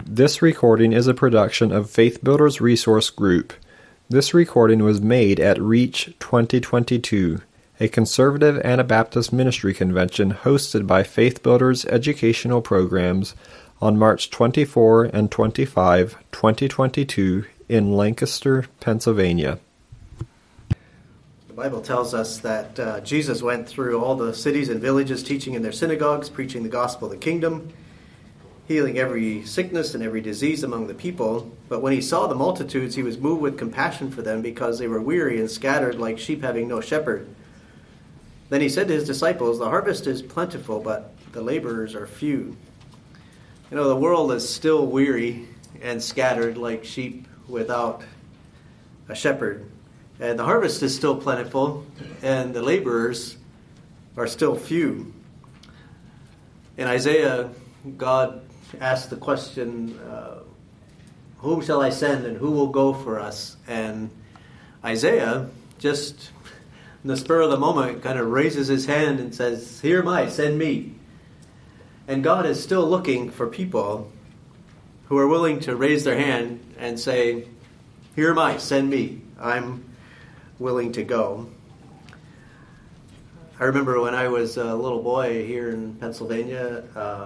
This recording is a production of Faith Builders Resource Group. This recording was made at Reach 2022, a conservative Anabaptist ministry convention hosted by Faith Builders Educational Programs on March 24 and 25, 2022 in Lancaster, Pennsylvania. The Bible tells us that Jesus went through all the cities and villages, teaching in their synagogues, preaching the gospel of the kingdom, healing every sickness and every disease among the people. But when he saw the multitudes, he was moved with compassion for them because they were weary and scattered like sheep having no shepherd. Then he said to his disciples, "The harvest is plentiful, but the laborers are few." You know, the world is still weary and scattered like sheep without a shepherd. And the harvest is still plentiful, and the laborers are still few. In Isaiah, God asked the question, whom shall I send and who will go for us? And Isaiah, just in the spur of the moment, kind of raises his hand and says, "Here am I, send me." And God is still looking for people who are willing to raise their hand and say, "Here am I, send me. I'm willing to go." I remember when I was a little boy here in Pennsylvania,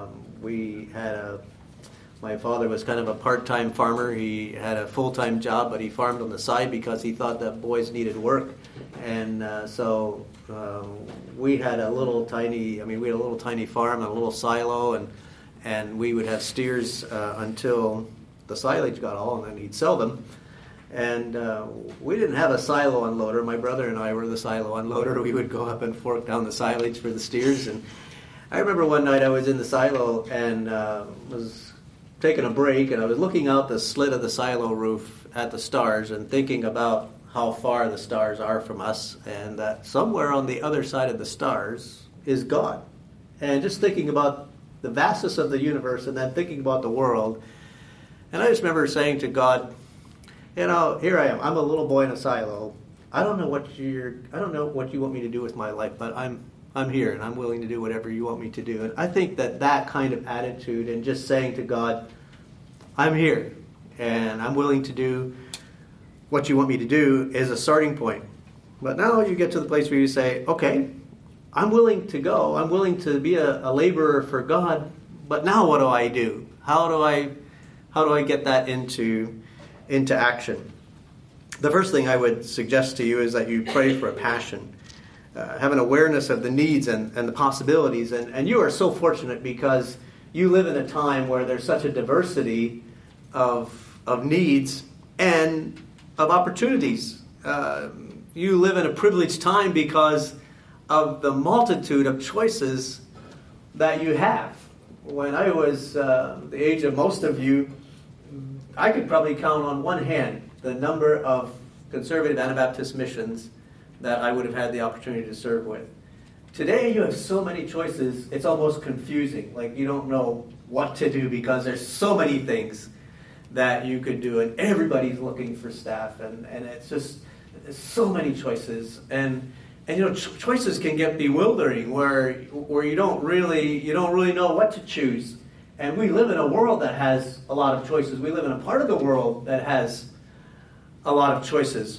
my father was kind of a part-time farmer. He had a full-time job, but he farmed on the side because he thought that boys needed work. And so we had a little tiny farm and a little silo, and we would have steers until the silage got all, and then he'd sell them. And we didn't have a silo unloader. My brother and I were the silo unloader. We would go up and fork down the silage for the steers. And I remember one night I was in the silo and was taking a break, and I was looking out the slit of the silo roof at the stars and thinking about how far the stars are from us, and that somewhere on the other side of the stars is God. And just thinking about the vastness of the universe and then thinking about the world. And I just remember saying to God, you know, here I am. I'm a little boy in a silo. I don't know what you want me to do with my life, but I'm here and I'm willing to do whatever you want me to do. And I think that kind of attitude and just saying to God, I'm here and I'm willing to do what you want me to do is a starting point. But now you get to the place where you say, okay, I'm willing to go. I'm willing to be a laborer for God. But now what do I do? How do I get that into action? The first thing I would suggest to you is that you pray for a passion. Have an awareness of the needs and the possibilities. And you are so fortunate because you live in a time where there's such a diversity of needs and of opportunities. You live in a privileged time because of the multitude of choices that you have. When I was the age of most of you, I could probably count on one hand the number of conservative Anabaptist missions that I would have had the opportunity to serve with. Today you have so many choices, it's almost confusing. Like you don't know what to do because there's so many things that you could do, and everybody's looking for staff, and it's just there's so many choices, and you know choices can get bewildering where you don't really know what to choose. And we live in a world that has a lot of choices. We live in a part of the world that has a lot of choices.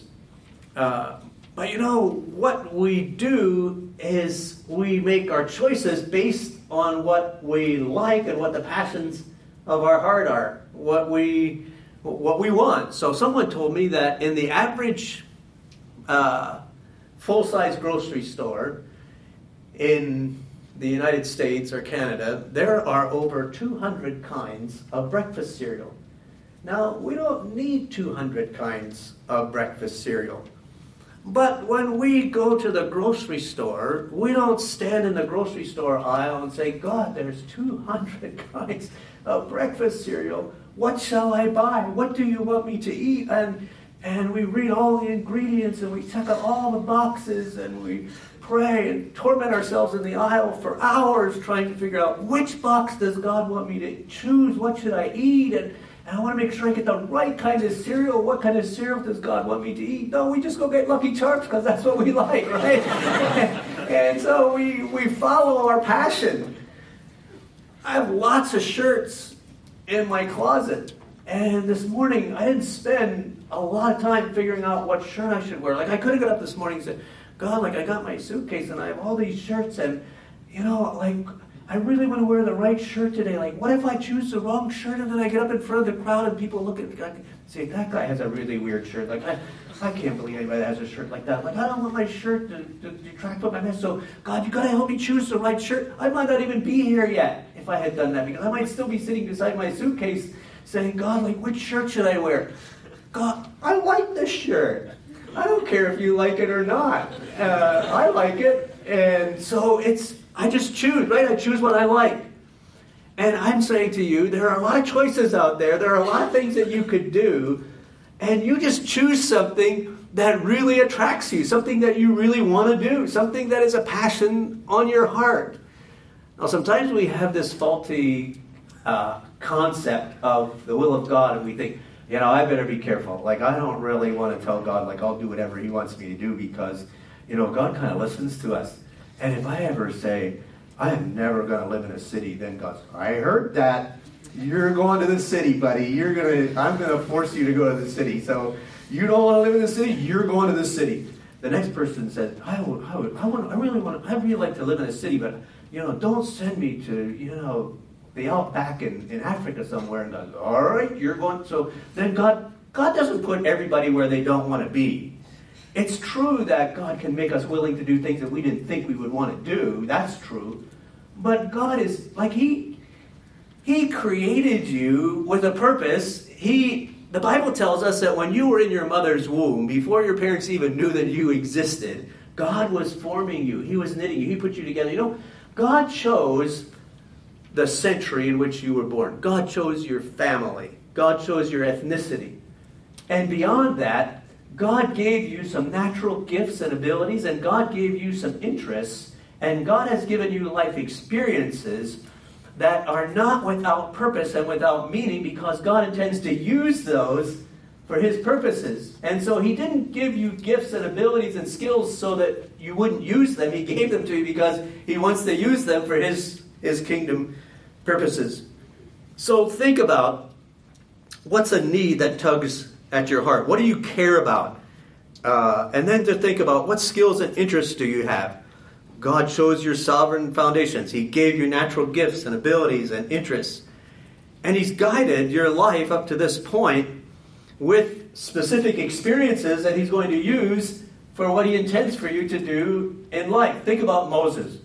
But you know, what we do is we make our choices based on what we like and what the passions of our heart are, what we want. So someone told me that in the average full-size grocery store in the United States or Canada, there are over 200 kinds of breakfast cereal. Now, we don't need 200 kinds of breakfast cereal. But when we go to the grocery store, we don't stand in the grocery store aisle and say, God, there's 200 kinds of breakfast cereal. What shall I buy? What do you want me to eat? And we read all the ingredients and we check out all the boxes and we pray and torment ourselves in the aisle for hours trying to figure out which box does God want me to choose? What should I eat? And I want to make sure I get the right kind of cereal. What kind of cereal does God want me to eat? No, we just go get Lucky Charms because that's what we like, right? And so we follow our passion. I have lots of shirts in my closet. And this morning, I didn't spend a lot of time figuring out what shirt I should wear. Like, I could have got up this morning and said, God, like, I got my suitcase and I have all these shirts and, like, I really want to wear the right shirt today. Like, what if I choose the wrong shirt and then I get up in front of the crowd and people look at me and say, that guy has a really weird shirt. Like, I can't believe anybody has a shirt like that. Like, I don't want my shirt to detract from my mess. So, God, you got to help me choose the right shirt. I might not even be here yet if I had done that, because I might still be sitting beside my suitcase saying, God, like, which shirt should I wear? God, I like this shirt. I don't care if you like it or not. I like it. And so I just choose, right? I choose what I like. And I'm saying to you, there are a lot of choices out there. There are a lot of things that you could do. And you just choose something that really attracts you, something that you really want to do, something that is a passion on your heart. Now, sometimes we have this faulty concept of the will of God, and we think, I better be careful. Like, I don't really want to tell God, like, I'll do whatever he wants me to do because, God kind of listens to us. And if I ever say, I am never going to live in a city, then God's, I heard that. You're going to the city, buddy. I'm going to force you to go to the city. So you don't want to live in the city, you're going to the city. The next person said, I really like to live in a city, but, don't send me to, the outback in Africa somewhere. And God, all right, you're going. So then God doesn't put everybody where they don't want to be. It's true that God can make us willing to do things that we didn't think we would want to do. That's true. But God is, like, He created you with a purpose. The Bible tells us that when you were in your mother's womb, before your parents even knew that you existed, God was forming you. He was knitting you. He put you together. God chose the century in which you were born. God chose your family. God chose your ethnicity. And beyond that, God gave you some natural gifts and abilities, and God gave you some interests, and God has given you life experiences that are not without purpose and without meaning, because God intends to use those for his purposes. And so he didn't give you gifts and abilities and skills so that you wouldn't use them. He gave them to you because he wants to use them for his kingdom purposes. So think about, what's a need that tugs at your heart? What do you care about? And then to think about, what skills and interests do you have? God chose your sovereign foundations. He gave you natural gifts and abilities and interests. And he's guided your life up to this point with specific experiences that he's going to use for what he intends for you to do in life. Think about Moses.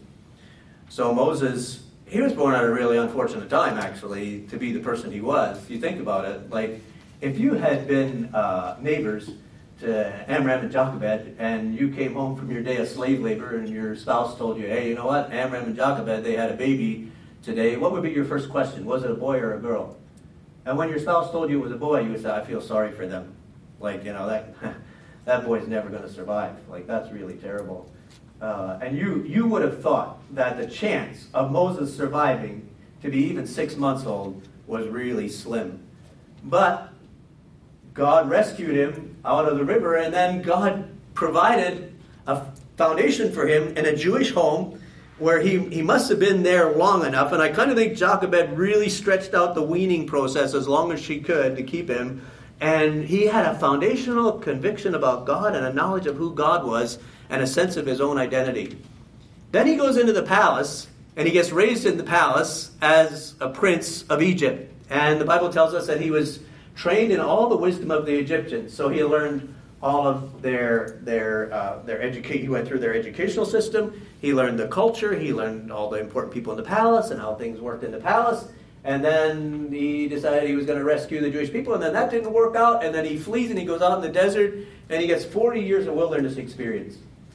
So Moses, he was born at a really unfortunate time, actually, to be the person he was. If you think about it, like, if you had been neighbors to Amram and Jochebed, and you came home from your day of slave labor, and your spouse told you, hey, you know what, Amram and Jochebed, they had a baby today, what would be your first question? Was it a boy or a girl? And when your spouse told you it was a boy, you would say, I feel sorry for them. Like, that boy's never going to survive. Like, that's really terrible. And you would have thought that the chance of Moses surviving to be even 6 months old was really slim. But God rescued him out of the river, and then God provided a foundation for him in a Jewish home where he must have been there long enough. And I kind of think Jochebed really stretched out the weaning process as long as she could to keep him. And he had a foundational conviction about God and a knowledge of who God was and a sense of his own identity. Then he goes into the palace, and he gets raised in the palace as a prince of Egypt. And the Bible tells us that he was trained in all the wisdom of the Egyptians. So he learned all of their education. He went through their educational system. He learned the culture. He learned all the important people in the palace and how things worked in the palace. And then he decided he was going to rescue the Jewish people. And then that didn't work out. And then he flees and he goes out in the desert. And he gets 40 years of wilderness experience.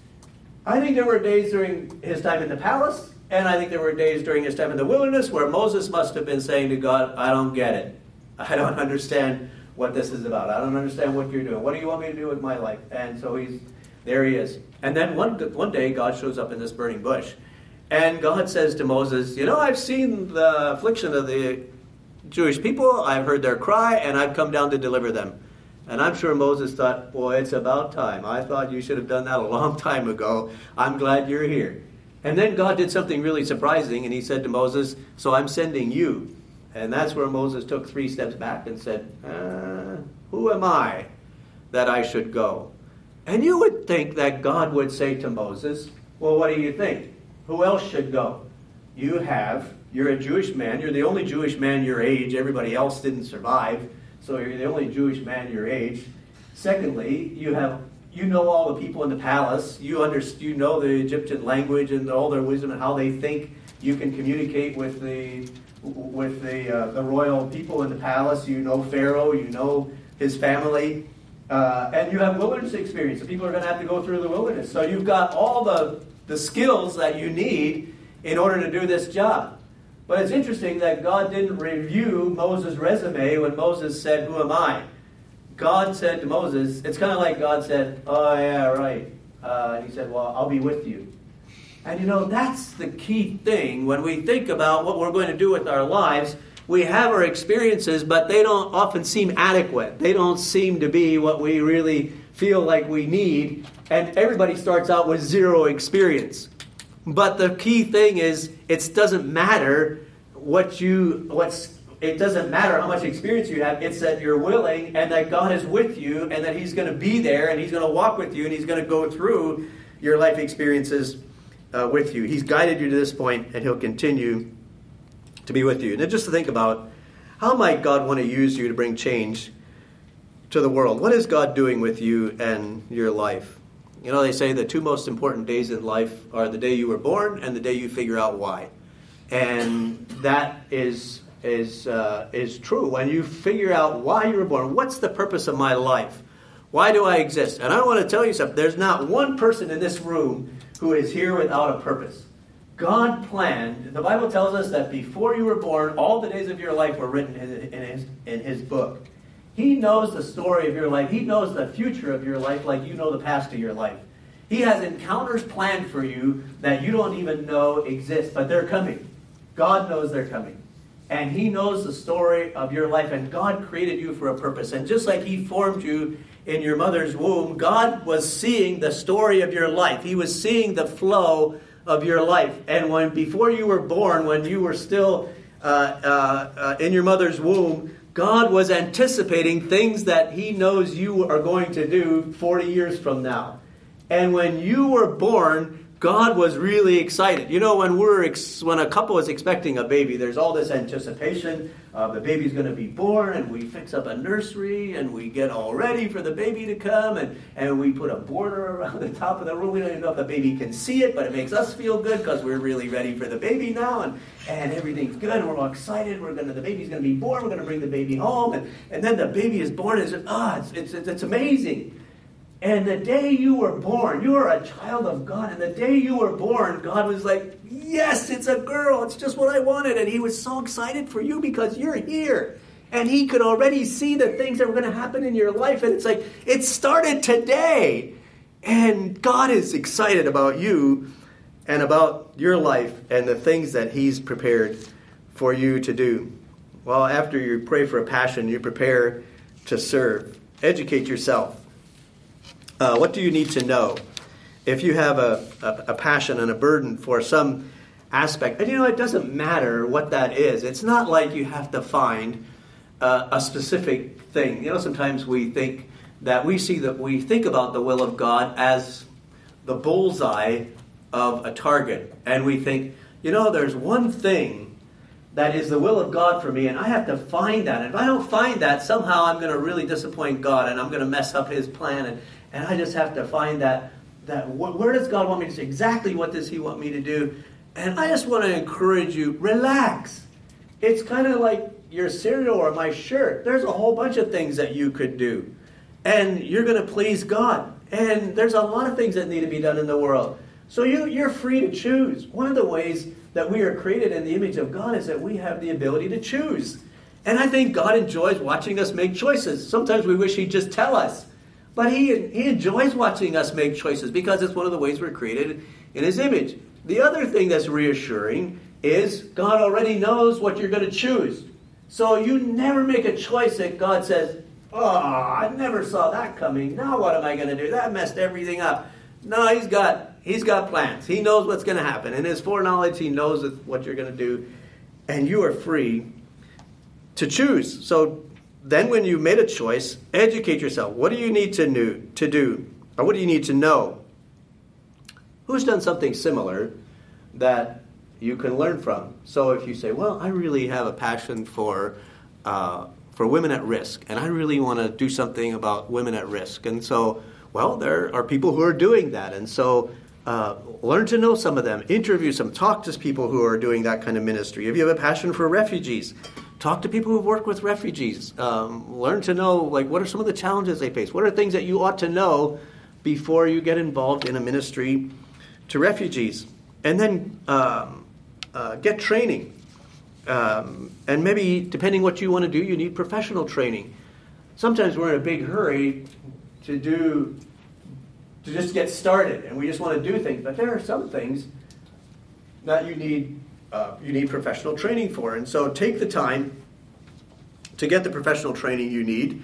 I think there were days during his time in the palace. And I think there were days during his time in the wilderness where Moses must have been saying to God, I don't get it. I don't understand what this is about. I don't understand what you're doing. What do you want me to do with my life? And so there he is. And then one day God shows up in this burning bush. And God says to Moses, I've seen the affliction of the Jewish people. I've heard their cry, and I've come down to deliver them. And I'm sure Moses thought, boy, it's about time. I thought you should have done that a long time ago. I'm glad you're here. And then God did something really surprising, and he said to Moses, so I'm sending you. And that's where Moses took 3 steps back and said, who am I that I should go? And you would think that God would say to Moses, well, what do you think? Who else should go? You're a Jewish man. You're the only Jewish man your age. Everybody else didn't survive. So you're the only Jewish man your age. Secondly, you know all the people in the palace. You know the Egyptian language and all their wisdom and how they think. You can communicate with the royal people in the palace. You know Pharaoh. You know his family. And you have wilderness experience. So people are going to have to go through the wilderness. So you've got all the skills that you need in order to do this job. But it's interesting that God didn't review Moses' resume when Moses said, who am I? God said to Moses, it's kind of like God said, oh yeah, right. And he said, well, I'll be with you. And that's the key thing when we think about what we're going to do with our lives. We have our experiences, but they don't often seem adequate. They don't seem to be what we really feel like we need. And everybody starts out with 0 experience. But the key thing is, it doesn't matter it doesn't matter how much experience you have. It's that you're willing and that God is with you and that He's going to be there and He's going to walk with you and He's going to go through your life experiences with you. He's guided you to this point and He'll continue to be with you. Now just to think about, how might God want to use you to bring change to the world? What is God doing with you and your life? They say the 2 most important days in life are the day you were born and the day you figure out why. And that is true. When you figure out why you were born, what's the purpose of my life? Why do I exist? And I want to tell you something. There's not one person in this room who is here without a purpose. God planned. The Bible tells us that before you were born, all the days of your life were written in His book. He knows the story of your life. He knows the future of your life like you know the past of your life. He has encounters planned for you that you don't even know exist, but they're coming. God knows they're coming. And He knows the story of your life, and God created you for a purpose. And just like He formed you in your mother's womb, God was seeing the story of your life. He was seeing the flow of your life. And before you were born, when you were still in your mother's womb, God was anticipating things that He knows you are going to do 40 years from now. And when you were born, God was really excited. When a couple is expecting a baby, there's all this anticipation of the baby's going to be born, and we fix up a nursery, and we get all ready for the baby to come, and we put a border around the top of the room. We don't even know if the baby can see it, but it makes us feel good because we're really ready for the baby now, and everything's good, and we're all excited. The baby's going to be born. We're going to bring the baby home, and then the baby is born, and it's amazing. And the day you were born, you are a child of God. And the day you were born, God was like, yes, it's a girl. It's just what I wanted. And He was so excited for you because you're here. And He could already see the things that were going to happen in your life. And it's like, it started today. And God is excited about you and about your life and the things that He's prepared for you to do. Well, after you pray for a passion, you prepare to serve. Educate yourself. What do you need to know? If you have a passion and a burden for some aspect, and it doesn't matter what that is. It's not like you have to find a specific thing. Sometimes we think we think about the will of God as the bullseye of a target. And we think, there's one thing that is the will of God for me, and I have to find that. And if I don't find that, somehow I'm going to really disappoint God, and I'm going to mess up His plan, and I just have to find that where does God want me to do? Exactly what does He want me to do? And I just want to encourage you, relax. It's kind of like your cereal or my shirt. There's a whole bunch of things that you could do. And you're going to please God. And there's a lot of things that need to be done in the world. So you're free to choose. One of the ways that we are created in the image of God is that we have the ability to choose. And I think God enjoys watching us make choices. Sometimes we wish He'd just tell us. But he enjoys watching us make choices because it's one of the ways we're created in His image. The other thing that's reassuring is God already knows what you're going to choose. So you never make a choice that God says, oh, I never saw that coming. Now what am I going to do? That messed everything up. No, He's got plans. He knows what's going to happen. In His foreknowledge, He knows what you're going to do. And you are free to choose. So then when you made a choice, educate yourself. What do you need to do? Or what do you need to know? Who's done something similar that you can learn from? So if you say, well, I really have a passion for women at risk, and I really want to do something about women at risk. And so, well, there are people who are doing that. And so learn to know some of them, interview some, talk to people who are doing that kind of ministry. If you have a passion for refugees, talk to people who work with refugees. Learn to know, like, what are some of the challenges they face? What are things that you ought to know before you get involved in a ministry to refugees? And then get training. And maybe, depending what you want to do, you need professional training. Sometimes we're in a big hurry to just get started, and we just want to do things. But there are some things that you need professional training for. And so take the time to get the professional training you need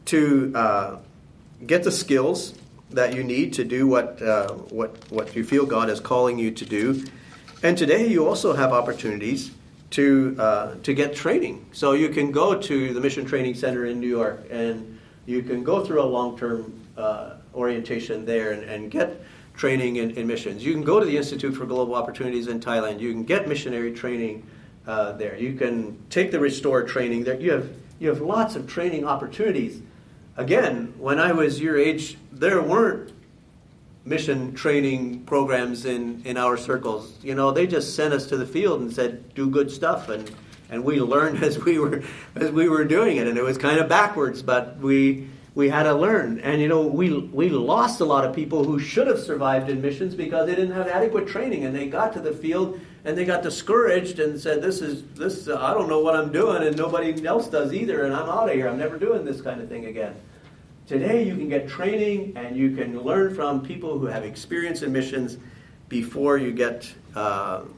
to get the skills that you need to do what you feel God is calling you to do. And today you also have opportunities to get training. So you can go to the Mission Training Center in New York, and you can go through a long-term orientation there and get training in missions. You can go to the Institute for Global Opportunities in Thailand. You can get missionary training there. You can take the Restore training there. You have lots of training opportunities. Again, when I was your age, there weren't mission training programs in our circles. You know, they just sent us to the field and said, do good stuff, and we learned as we were doing it, and it was kind of backwards, but we had to learn. And you know, we lost a lot of people who should have survived in missions because they didn't have adequate training, and they got to the field and they got discouraged and said, this I don't know what I'm doing, and nobody else does either, and I'm out of here. I'm never doing this kind of thing again. Today you can get training and you can learn from people who have experience in missions before you get on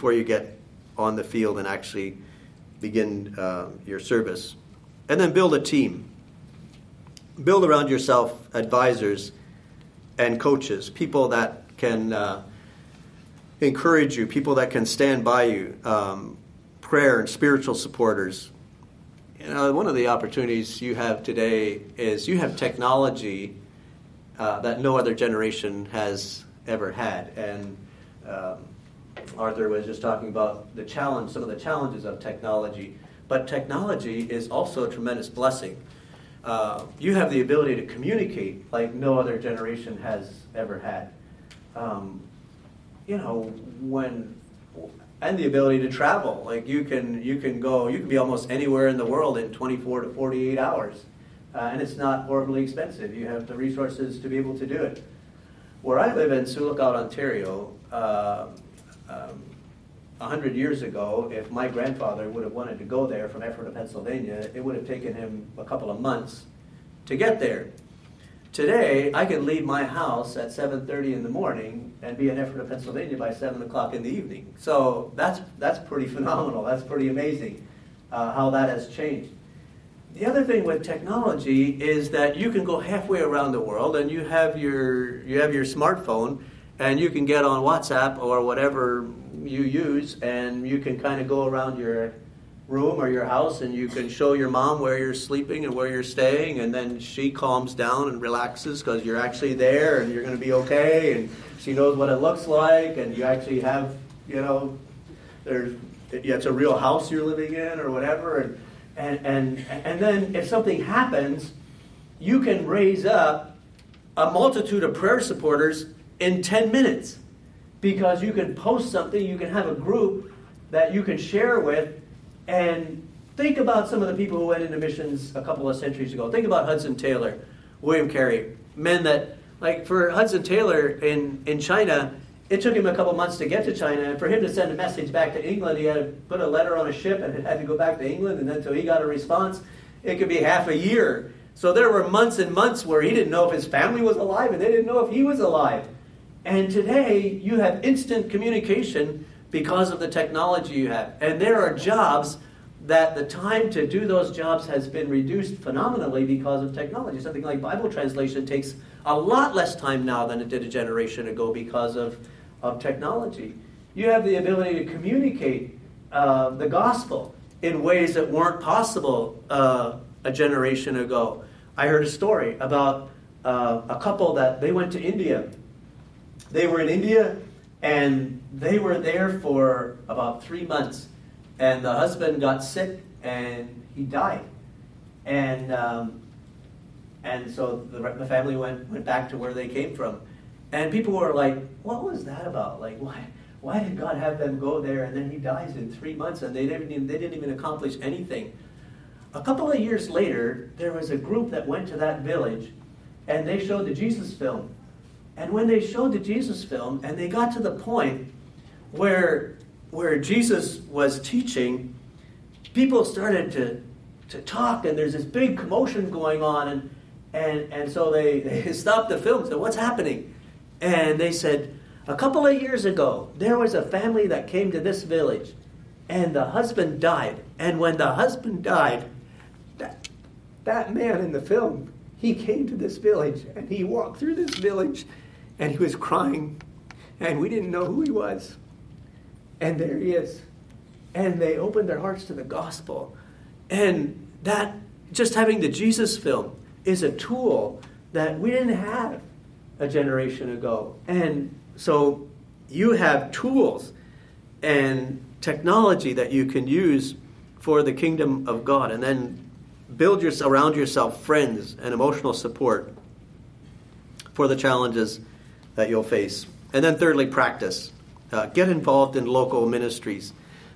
the field and actually begin your service. And then build a team. Build around yourself advisors and coaches, people that can encourage you, people that can stand by you, prayer and spiritual supporters. You know, one of the opportunities you have today is you have technology that no other generation has ever had. And Arthur was just talking about some of the challenges of technology. But technology is also a tremendous blessing. You have the ability to communicate like no other generation has ever had. And the ability to travel. Like you can be almost anywhere in the world in 24 to 48 hours. And it's not horribly expensive. You have the resources to be able to do it. Where I live in Sioux Lookout, Ontario, 100 years ago, if my grandfather would have wanted to go there from Ephrata, Pennsylvania, it would have taken him a couple of months to get there. Today, I can leave my house at 7:30 in the morning and be in Ephrata, Pennsylvania by 7 o'clock in the evening. So that's pretty phenomenal. That's pretty amazing how that has changed. The other thing with technology is that you can go halfway around the world and you have your smartphone and you can get on WhatsApp or whatever you use, and you can kind of go around your room or your house and you can show your mom where you're sleeping and where you're staying, and then she calms down and relaxes because you're actually there and you're going to be okay, and she knows what it looks like, and you actually have, it's a real house you're living in or whatever, and then if something happens, you can raise up a multitude of prayer supporters in 10 minutes because you can post something, you can have a group that you can share with. And think about some of the people who went into missions a couple of centuries ago. Think about Hudson Taylor, William Carey, men that, like for Hudson Taylor in China, it took him a couple months to get to China, and for him to send a message back to England, he had to put a letter on a ship and it had to go back to England, and then until he got a response, it could be half a year. So there were months and months where he didn't know if his family was alive, and they didn't know if he was alive. And today, you have instant communication because of the technology you have. And there are jobs that the time to do those jobs has been reduced phenomenally because of technology. Something like Bible translation takes a lot less time now than it did a generation ago because of technology. You have the ability to communicate the gospel in ways that weren't possible a generation ago. I heard a story about a couple that they went to India. They were in India, and they were there for about 3 months. And the husband got sick, and he died. And so the family went back to where they came from. And people were like, what was that about? Like, why did God have them go there, and then he dies in 3 months, and they didn't even accomplish anything? A couple of years later, there was a group that went to that village, and they showed the Jesus film. And when they showed the Jesus film, and they got to the point where Jesus was teaching, people started to talk, and there's this big commotion going on, and so they stopped the film and said, what's happening? And they said, a couple of years ago, there was a family that came to this village, and the husband died. And when the husband died, that man in the film, he came to this village, and he walked through this village, and he was crying, and we didn't know who he was. And there he is. And they opened their hearts to the gospel. And that, just having the Jesus film, is a tool that we didn't have a generation ago. And so you have tools and technology that you can use for the kingdom of God, and then build around yourself friends and emotional support for the challenges that you'll face. And then thirdly, practice. Get involved in local ministries.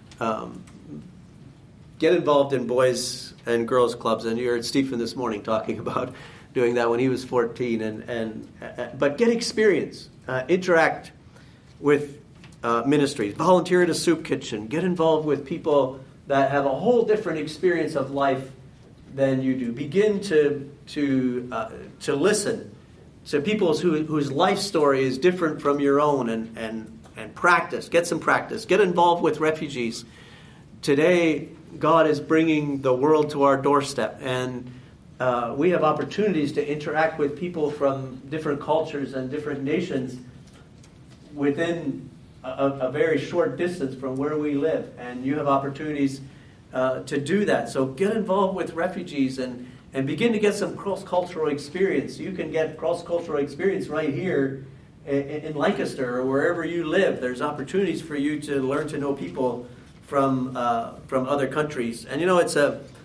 Get involved in boys and girls clubs. And you heard Stephen this morning talking about doing that when he was 14. But get experience. Interact with ministries. Volunteer at a soup kitchen. Get involved with people that have a whole different experience of life than you do. Begin to listen to people whose life story is different from your own, and practice. Get some practice. Get involved with refugees. Today, God is bringing the world to our doorstep, and we have opportunities to interact with people from different cultures and different nations within a very short distance from where we live, and you have opportunities to do that. So get involved with refugees and begin to get some cross-cultural experience. You can get cross-cultural experience right here in Lancaster or wherever you live. There's opportunities for you to learn to know people from other countries. And you know, it's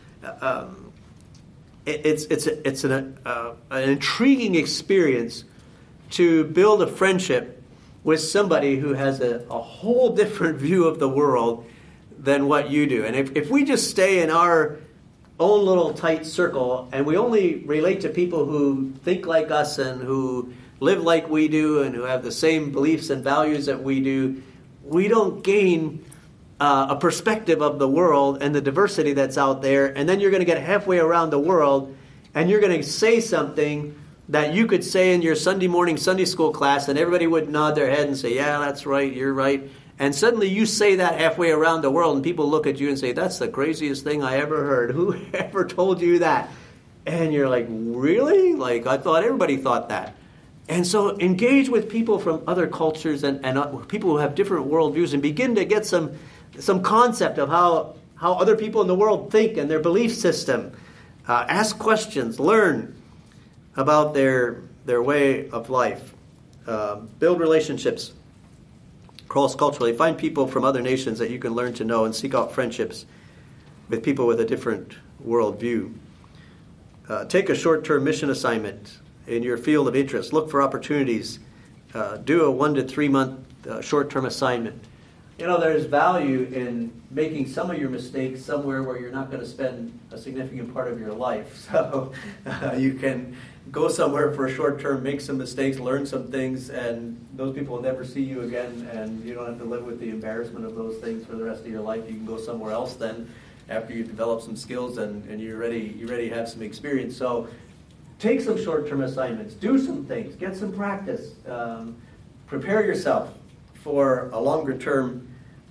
an intriguing experience to build a friendship with somebody who has a whole different view of the world than what you do. And if we just stay in our own little tight circle and we only relate to people who think like us and who live like we do and who have the same beliefs and values that we do, we don't gain a perspective of the world and the diversity that's out there. And then you're going to get halfway around the world and you're going to say something that you could say in your Sunday morning Sunday school class, and everybody would nod their head and say, yeah, that's right, you're right. And suddenly you say that halfway around the world, and people look at you and say, that's the craziest thing I ever heard. Who ever told you that? And you're like, really? Like, I thought everybody thought that. And so engage with people from other cultures and people who have different worldviews, and begin to get some concept of how other people in the world think and their belief system. Ask questions, learn about their way of life. Build relationships cross-culturally. Find people from other nations that you can learn to know, and seek out friendships with people with a different worldview. Take a short-term mission assignment in your field of interest. Look for opportunities. Do a 1 to 3 month short-term assignment. You know, there's value in making some of your mistakes somewhere where you're not going to spend a significant part of your life. So you can go somewhere for a short term, make some mistakes, learn some things, and those people will never see you again, and you don't have to live with the embarrassment of those things for the rest of your life. You can go somewhere else then after you develop some skills and you're ready to have some experience. So take some short-term assignments, do some things, get some practice, prepare yourself for a longer term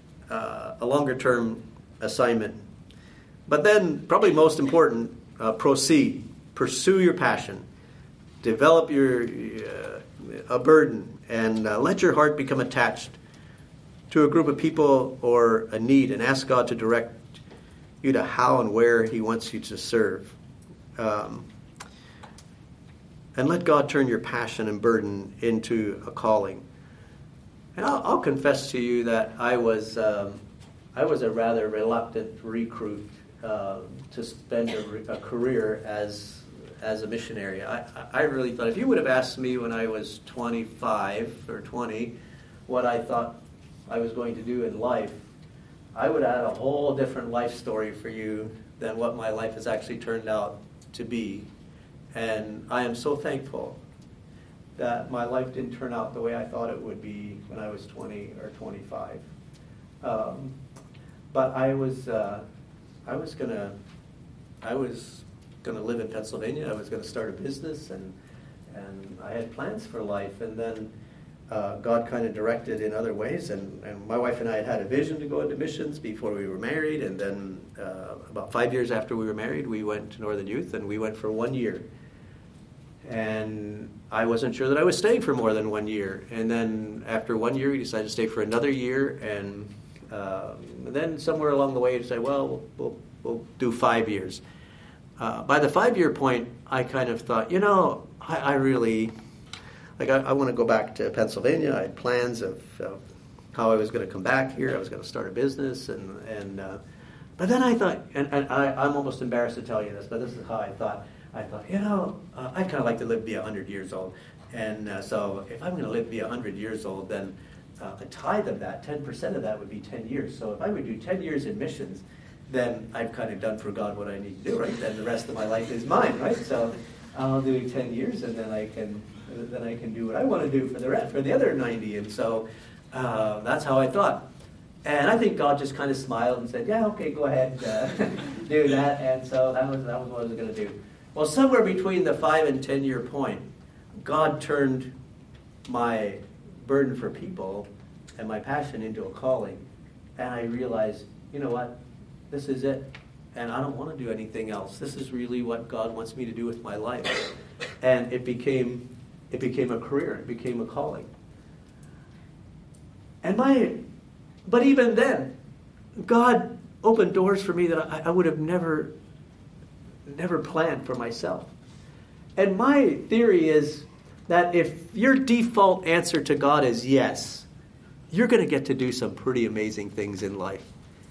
assignment. But then, probably most important, proceed, pursue your passion, develop a burden, and let your heart become attached to a group of people or a need, and ask God to direct you to how and where he wants you to serve. And let God turn your passion and burden into a calling. And I'll confess to you that I was a rather reluctant recruit to spend a career as a missionary. I really thought, if you would have asked me when I was 25 or 20 what I thought I was going to do in life, I would have had a whole different life story for you than what my life has actually turned out to be. And I am so thankful that my life didn't turn out the way I thought it would be when I was 20 or 25. But I was gonna live in Pennsylvania. I was gonna start a business, and I had plans for life. And then God kind of directed in other ways. And my wife and I had a vision to go into missions before we were married. And then about 5 years after we were married, we went to Northern Youth, and we went for 1 year. And I wasn't sure that I was staying for more than 1 year. And then after 1 year, we decided to stay for another year. And then somewhere along the way, we decided, well, we'll do 5 years. By the 5-year point, I kind of thought, I really, I want to go back to Pennsylvania. I had plans of how I was going to come back here. I was going to start a business. But then I thought, and I'm almost embarrassed to tell you this, but this is how I thought, I'd kind of like to live to be 100 years old. And so if I'm going to live to be 100 years old, then a tithe of that, 10% of that would be 10 years. So if I would do 10 years in missions, then I've kind of done for God what I need to do, right? Then the rest of my life is mine, right? So I'll do 10 years, and then I can do what I want to do for the other 90. And so that's how I thought. And I think God just kind of smiled and said, yeah, okay, go ahead, do that. And so that was what I was going to do. Well, somewhere between the 5 and 10 year point, God turned my burden for people and my passion into a calling. And I realized, you know what? This is it. And I don't want to do anything else. This is really what God wants me to do with my life. And it became a career. It became a calling. But even then, God opened doors for me that I would have never planned for myself. And my theory is that if your default answer to God is yes, you're going to get to do some pretty amazing things in life.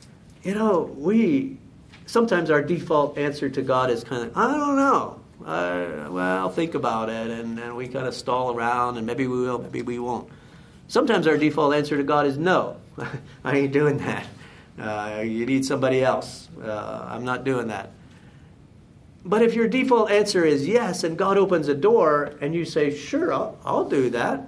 Sometimes our default answer to God is kind of, I don't know. I'll think about it, and we kind of stall around, and maybe we will, maybe we won't. Sometimes our default answer to God is no. I ain't doing that. You need somebody else. I'm not doing that. But if your default answer is yes, and God opens a door, and you say, sure, I'll do that,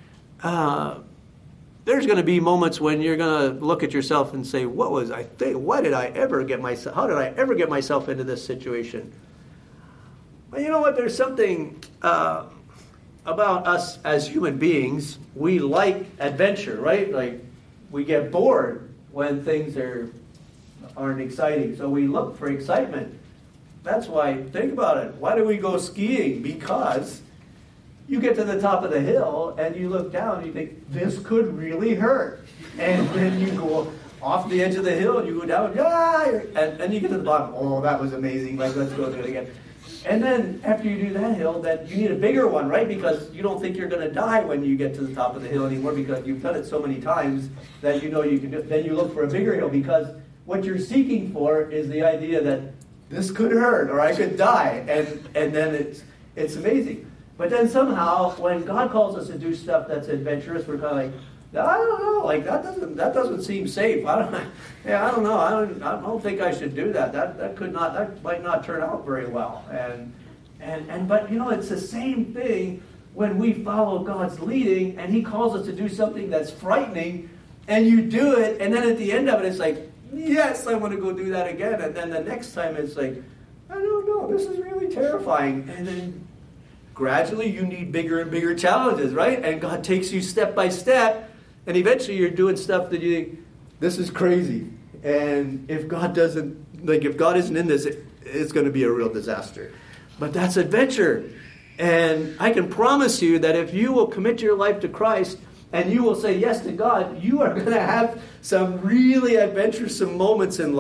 there's going to be moments when you're going to look at yourself and say, what was I thinking? How did I ever get myself into this situation? Well, you know what? There's something about us as human beings. We like adventure, right? Like, we get bored when things aren't exciting. So we look for excitement. That's why, think about it. Why do we go skiing? Because you get to the top of the hill and you look down and you think, this could really hurt. And then you go off the edge of the hill and you go down, and you get to the bottom. Oh, that was amazing. Like, let's go do it again. And then after you do that hill, then you need a bigger one, right? Because you don't think you're going to die when you get to the top of the hill anymore, because you've done it so many times that you know you can do it. Then you look for a bigger hill, because what you're seeking for is the idea that this could hurt or I could die. And then it's amazing. But then somehow, when God calls us to do stuff that's adventurous, we're kind of like, I don't know, like that doesn't seem safe. I don't know. I don't think I should do that. That might not turn out very well. But it's the same thing when we follow God's leading, and He calls us to do something that's frightening, and you do it, and then at the end of it, it's like, yes, I want to go do that again. And then the next time, it's like, I don't know, this is really terrifying. And then gradually, you need bigger and bigger challenges, right? And God takes you step by step. And eventually you're doing stuff that you think, this is crazy. And if God isn't in this, it's going to be a real disaster. But that's adventure. And I can promise you that if you will commit your life to Christ and you will say yes to God, you are going to have some really adventuresome moments in life.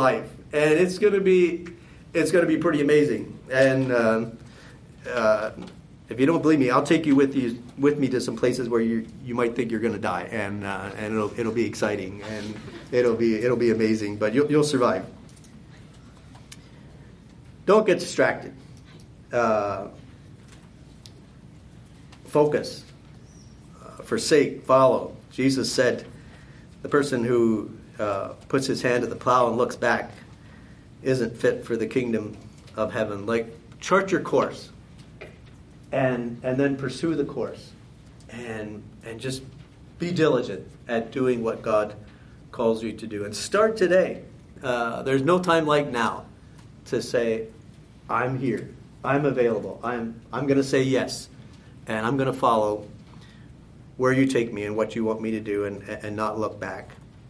and it's going to be pretty amazing. And if you don't believe me, I'll take you with me to some places where you might think you're going to die, and it'll be exciting, and it'll be amazing. But you'll survive. Don't get distracted. Focus. Forsake. Follow. Jesus said, the person who puts his hand to the plow and looks back isn't fit for the kingdom of heaven. Like, chart your course, and then pursue the course, and just be diligent at doing what God calls you to do. And start today. There's no time like now to say, I'm here, I'm available, I'm going to say yes, and I'm going to follow where you take me and what you want me to do, and not look back.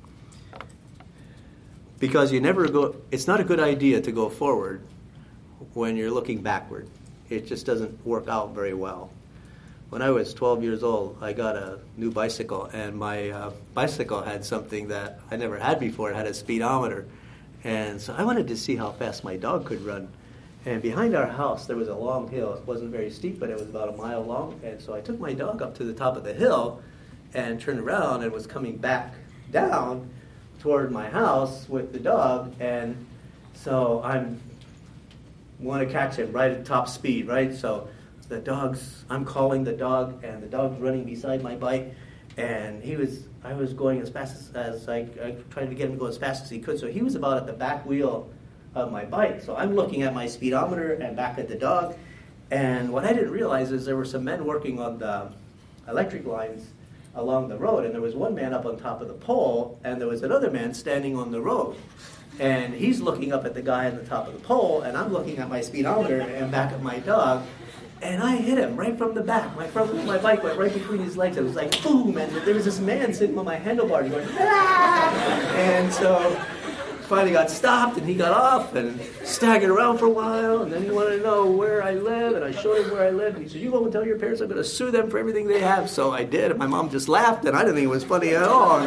Because it's not a good idea to go forward when you're looking backward. It just doesn't work out very well. When I was 12 years old, I got a new bicycle, and my bicycle had something that I never had before. It had a speedometer. And so I wanted to see how fast my dog could run. And behind our house, there was a long hill. It wasn't very steep, but it was about a mile long. And so I took my dog up to the top of the hill and turned around and was coming back down toward my house with the dog. And so I want to catch him right at top speed, right? So I'm calling the dog, and the dog's running beside my bike. And I was going as fast as I tried to get him to go as fast as he could. So he was about at the back wheel of my bike. So I'm looking at my speedometer and back at the dog. And what I didn't realize is there were some men working on the electric lines along the road. And there was one man up on top of the pole, and there was another man standing on the road. And he's looking up at the guy on the top of the pole, and I'm looking at my speedometer and back at my dog. And I hit him right from the back. My bike went right between his legs. It was like, boom! And there was this man sitting on my handlebar going, ah! And so finally got stopped, and he got off and staggered around for a while, and then he wanted to know where I live, and I showed him where I live, and he said, you go and tell your parents I'm going to sue them for everything they have. So I did, and my mom just laughed, and I didn't think it was funny at all.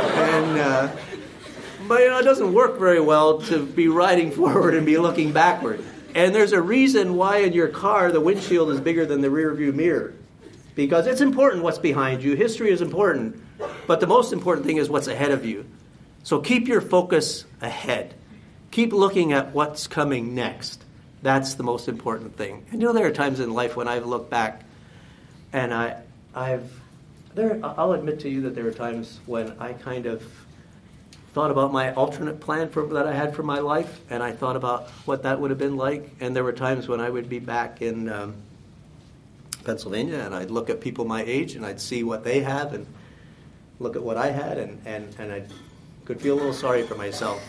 But it doesn't work very well to be riding forward and be looking backward. And there's a reason why in your car the windshield is bigger than the rear view mirror. Because it's important what's behind you. History is important. But the most important thing is what's ahead of you. So keep your focus ahead. Keep looking at what's coming next. That's the most important thing. And there are times in life when I've looked back, and I'll admit to you that there are times when I kind of thought about my alternate plan that I had for my life, and I thought about what that would have been like. And there were times when I would be back in Pennsylvania, and I'd look at people my age, and I'd see what they have, and look at what I had, and I could feel a little sorry for myself.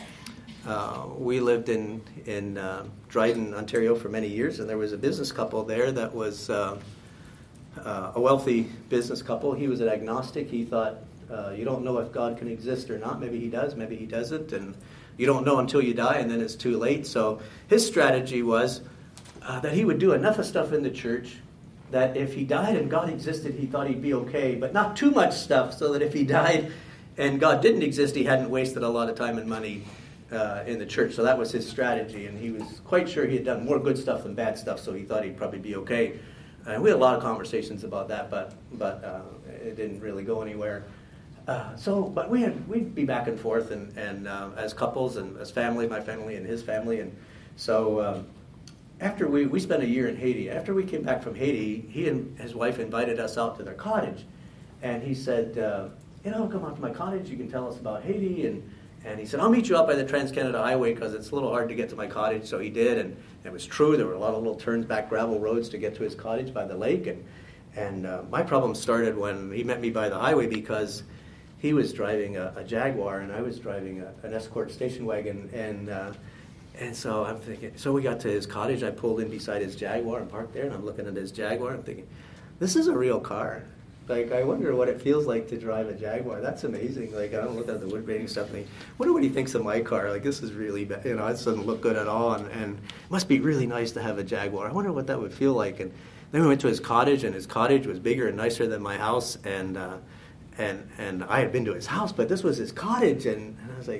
We lived in Dryden, Ontario for many years, and there was a business couple there that was a wealthy business couple. He was an agnostic. He thought, you don't know if God can exist or not. Maybe he does, maybe he doesn't, and you don't know until you die, and then it's too late. So his strategy was that he would do enough of stuff in the church that if he died and God existed, he thought he'd be okay, but not too much stuff, so that if he died and God didn't exist, he hadn't wasted a lot of time and money in the church. So that was his strategy, and he was quite sure he had done more good stuff than bad stuff, so he thought he'd probably be okay. And we had a lot of conversations about that, but it didn't really go anywhere. But we'd be back and forth, and as couples and as family, my family and his family, and so after we spent a year in Haiti. After we came back from Haiti, he and his wife invited us out to their cottage, and he said, come out to my cottage. You can tell us about Haiti, and he said, I'll meet you out by the Trans-Canada Highway because it's a little hard to get to my cottage. So he did, and it was true. There were a lot of little turns back gravel roads to get to his cottage by the lake, and my problem started when he met me by the highway because he was driving a Jaguar, and I was driving an Escort station wagon, and so I'm thinking, so we got to his cottage. I pulled in beside his Jaguar and parked there, and I'm looking at his Jaguar. I'm thinking, this is a real car. Like, I wonder what it feels like to drive a Jaguar. That's amazing. Like, I don't look at the wood grating stuff and think, wonder what he thinks of my car. Like, this is really bad. This doesn't look good at all, and it must be really nice to have a Jaguar. I wonder what that would feel like. And then we went to his cottage, and his cottage was bigger and nicer than my house, and I had been to his house, but this was his cottage, and I was like,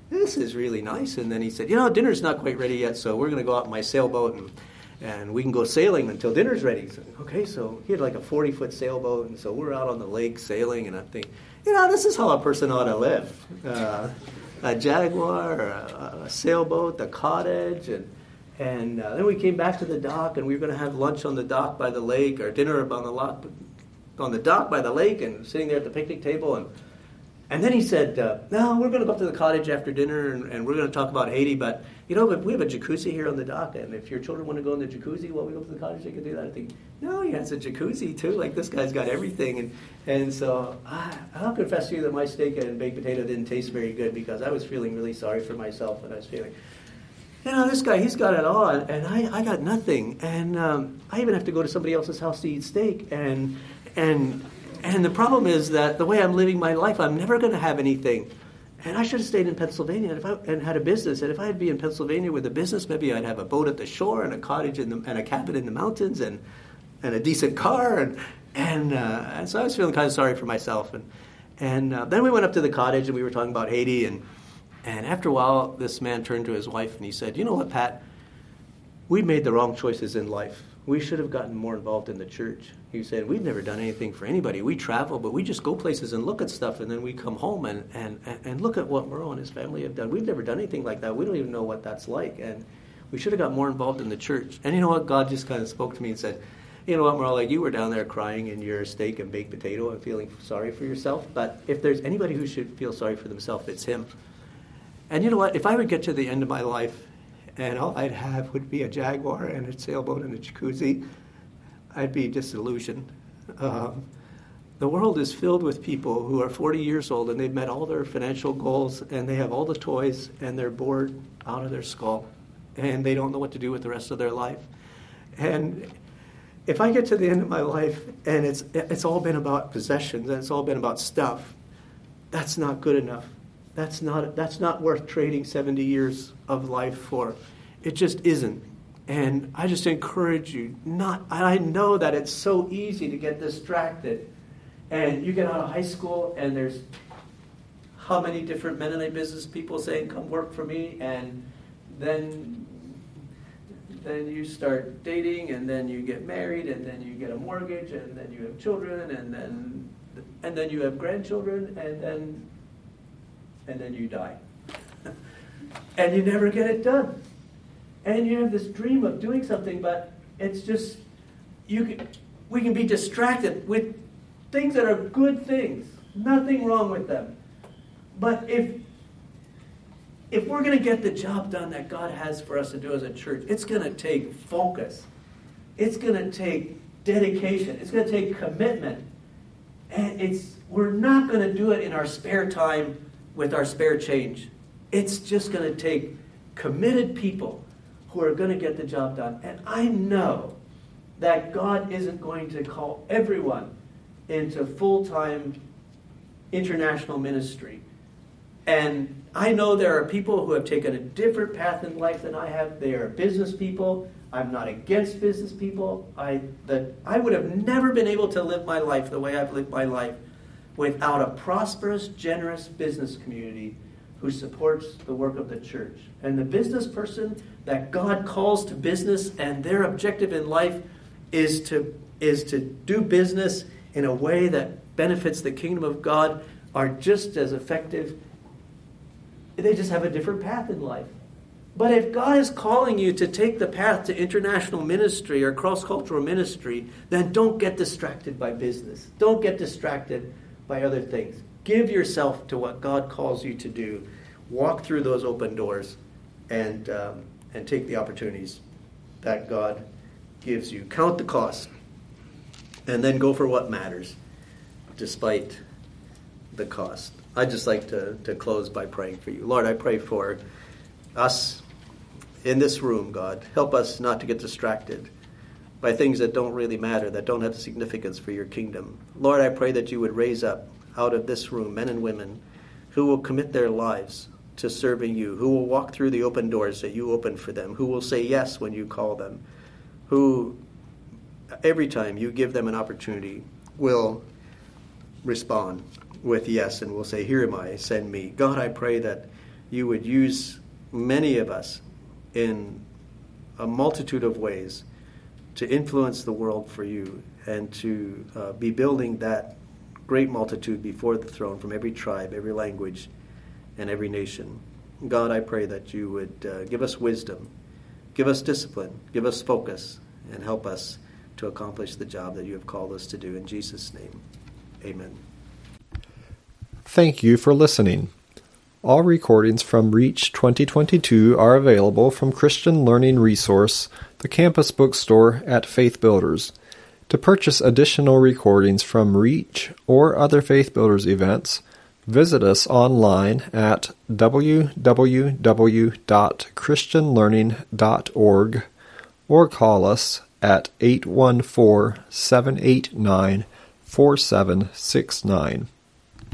this is really nice. And then he said, dinner's not quite ready yet, so we're going to go out in my sailboat and we can go sailing until dinner's ready. So, okay, so he had like a 40-foot sailboat, and so we're out on the lake sailing, and I'm thinking, this is how a person ought to live. A Jaguar, a sailboat, a cottage, and then we came back to the dock, and we were going to have lunch on the dock by the lake, or dinner on the dock by the lake, and sitting there at the picnic table, and then he said, no, we're going to go up to the cottage after dinner, and we're going to talk about Haiti, but, but we have a jacuzzi here on the dock, and if your children want to go in the jacuzzi while we go to the cottage, they can do that. I think, no, he has a jacuzzi, too. Like, this guy's got everything. And so I'll confess to you that my steak and baked potato didn't taste very good because I was feeling really sorry for myself, and I was feeling, this guy, he's got it all, and I got nothing. And I even have to go to somebody else's house to eat steak, and the problem is that the way I'm living my life, I'm never going to have anything. And I should have stayed in Pennsylvania and had a business. And if I'd be in Pennsylvania with a business, maybe I'd have a boat at the shore and a cottage and a cabin in the mountains and a decent car. And so I was feeling kind of sorry for myself. And then we went up to the cottage and we were talking about Haiti. And after a while, this man turned to his wife and he said, "You know what, Pat? We made the wrong choices in life. We should have gotten more involved in the church." He said, "We've never done anything for anybody. We travel, but we just go places and look at stuff, and then we come home and look at what Merle and his family have done. We've never done anything like that. We don't even know what that's like, and we should have got more involved in the church." And you know what? God just kind of spoke to me and said, "You know what, Merle, like you were down there crying in your steak and baked potato and feeling sorry for yourself, but if there's anybody who should feel sorry for themselves, it's him. And you know what? If I would get to the end of my life and all I'd have would be a Jaguar and a sailboat and a jacuzzi, I'd be disillusioned. The world is filled with people who are 40 years old and they've met all their financial goals and they have all the toys and they're bored out of their skull and they don't know what to do with the rest of their life. And if I get to the end of my life and it's all been about possessions and it's all been about stuff, that's not good enough. That's not worth trading 70 years of life for. It just isn't. And I just encourage you I know that it's so easy to get distracted. And you get out of high school and there's how many different Mennonite business people saying, "Come work for me," and then you start dating, and then you get married, and then you get a mortgage, and then you have children, and then you have grandchildren, and then you die. And you never get it done. And you have this dream of doing something, but it's just, we can be distracted with things that are good things. Nothing wrong with them. But if we're going to get the job done that God has for us to do as a church, it's going to take focus. It's going to take dedication. It's going to take commitment. And we're not going to do it in our spare time with our spare change. It's just going to take committed people who are going to get the job done. And I know that God isn't going to call everyone into full-time international ministry. And I know there are people who have taken a different path in life than I have. They are business people. I'm not against business people. I would have never been able to live my life the way I've lived my life without a prosperous, generous business community who supports the work of the church. And the business person that God calls to business and their objective in life is to do business in a way that benefits the kingdom of God are just as effective. They just have a different path in life. But if God is calling you to take the path to international ministry or cross-cultural ministry, then don't get distracted by business. Don't get distracted by other things. Give yourself to what God calls you to do. Walk through those open doors and take the opportunities that God gives you. Count the cost and then go for what matters despite the cost. I'd just like to close by praying for you. Lord, I pray for us in this room, God. Help us not to get distracted by things that don't really matter, that don't have significance for your kingdom. Lord, I pray that you would raise up out of this room men and women who will commit their lives to serving you, who will walk through the open doors that you open for them, who will say yes when you call them, who every time you give them an opportunity will respond with yes and will say, "Here am I, send me." God, I pray that you would use many of us in a multitude of ways to influence the world for you and to be building that great multitude before the throne from every tribe, every language, and every nation. God, I pray that you would give us wisdom, give us discipline, give us focus, and help us to accomplish the job that you have called us to do. In Jesus' name, amen. Thank you for listening. All recordings from Reach 2022 are available from Christian Learning Resource, the campus bookstore at Faith Builders. To purchase additional recordings from Reach or other Faith Builders events, visit us online at www.christianlearning.org or call us at 814-789-4769.